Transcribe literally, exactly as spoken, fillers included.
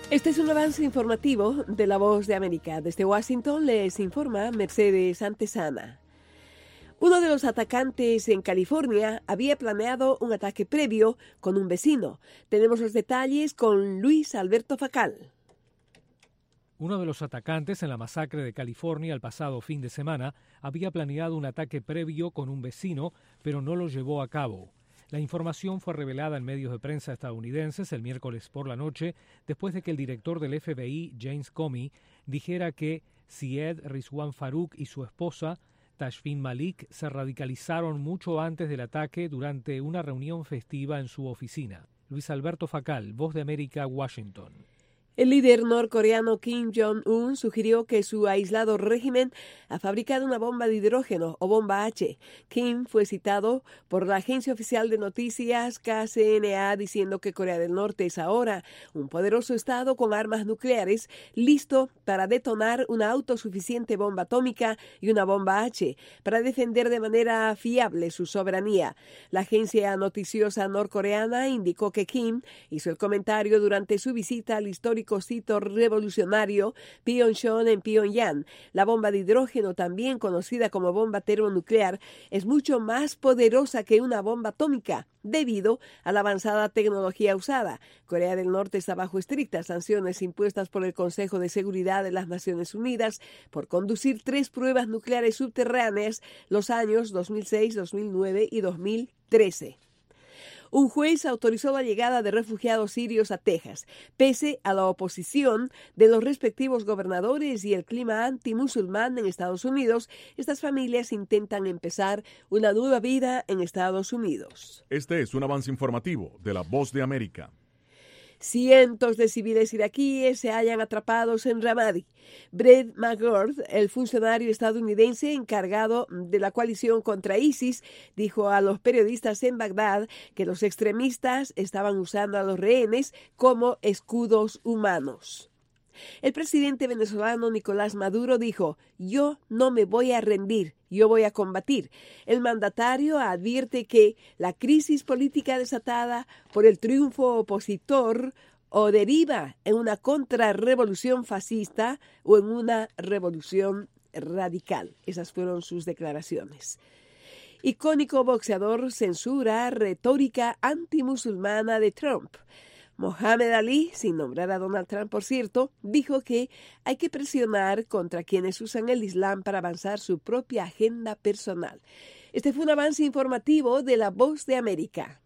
Este es un avance informativo de La Voz de América. Desde Washington les informa Mercedes Antesana. Uno de los atacantes en California había planeado un ataque previo con un vecino. Tenemos los detalles con Luis Alberto Facal. Uno de los atacantes en la masacre de California el pasado fin de semana había planeado un ataque previo con un vecino, pero no lo llevó a cabo. La información fue revelada en medios de prensa estadounidenses el miércoles por la noche, después de que el director del F B I, James Comey, dijera que Syed Rizwan Farook y su esposa, Tashfeen Malik, se radicalizaron mucho antes del ataque durante una reunión festiva en su oficina. Luis Alberto Facal, Voz de América, Washington. El líder norcoreano Kim Jong-un sugirió que su aislado régimen ha fabricado una bomba de hidrógeno o bomba H. Kim fue citado por la agencia oficial de noticias K C N A diciendo que Corea del Norte es ahora un poderoso estado con armas nucleares listo para detonar una autosuficiente bomba atómica y una bomba H para defender de manera fiable su soberanía. La agencia noticiosa norcoreana indicó que Kim hizo el comentario durante su visita al histórico sitio revolucionario Pyeongchon en Pyongyang. La bomba de hidrógeno, también conocida como bomba termonuclear, es mucho más poderosa que una bomba atómica debido a la avanzada tecnología usada. Corea del Norte está bajo estrictas sanciones impuestas por el Consejo de Seguridad de las Naciones Unidas por conducir tres pruebas nucleares subterráneas los años dos mil seis, dos mil nueve y dos mil trece. Un juez autorizó la llegada de refugiados sirios a Texas, pese a la oposición de los respectivos gobernadores y el clima antimusulmán en Estados Unidos. Estas familias intentan empezar una nueva vida en Estados Unidos. Este es un avance informativo de La Voz de América. Cientos de civiles iraquíes se hallan atrapados en Ramadi. Brett McGurk, el funcionario estadounidense encargado de la coalición contra ISIS, dijo a los periodistas en Bagdad que los extremistas estaban usando a los rehenes como escudos humanos. El presidente venezolano Nicolás Maduro dijo: "Yo no me voy a rendir, yo voy a combatir". El mandatario advierte que la crisis política desatada por el triunfo opositor o deriva en una contrarrevolución fascista o en una revolución radical. Esas fueron sus declaraciones. Icónico boxeador censura retórica antimusulmana de Trump. Mohamed Ali, sin nombrar a Donald Trump, por cierto, dijo que hay que presionar contra quienes usan el Islam para avanzar su propia agenda personal. Este fue un avance informativo de La Voz de América.